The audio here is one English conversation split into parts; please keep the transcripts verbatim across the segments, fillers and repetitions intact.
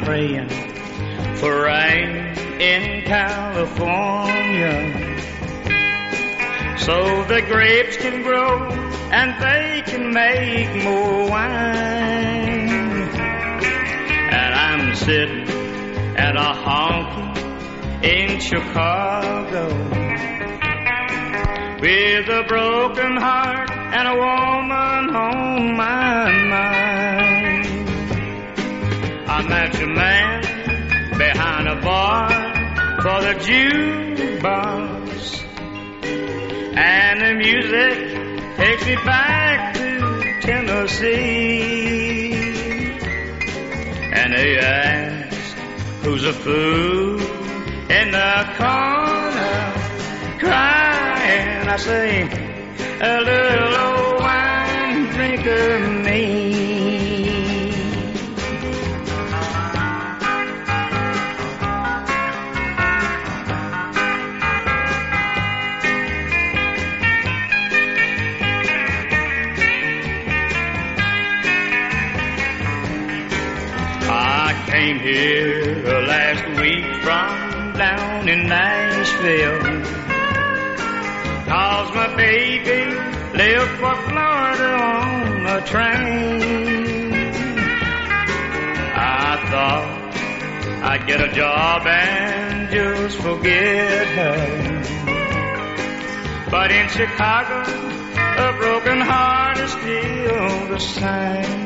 praying for rain in California, so the grapes can grow and they can make more wine. And I'm sitting at a honky in Chicago with a broken heart and a woman on my mind. I met a man behind a bar for the jukebox, and the music takes me back to Tennessee. And they ask, who's a fool in the corner crying? I say, a little old wine drinker me. I came here last week from down in Nashville, 'cause my baby left for Florida on a train. I thought I'd get a job and just forget her, but in Chicago a broken heart is still the same.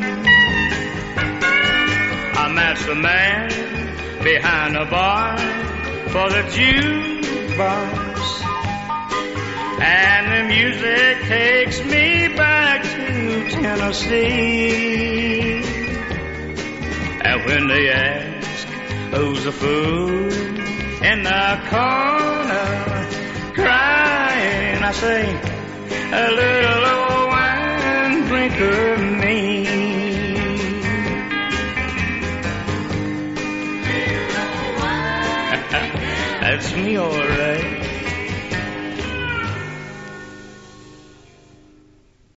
I met the man behind the bar for the jukebox, and the music takes me back to Tennessee. And when they ask, who's the fool in the corner crying, I say, a little old wine drinker me. That's me, all right.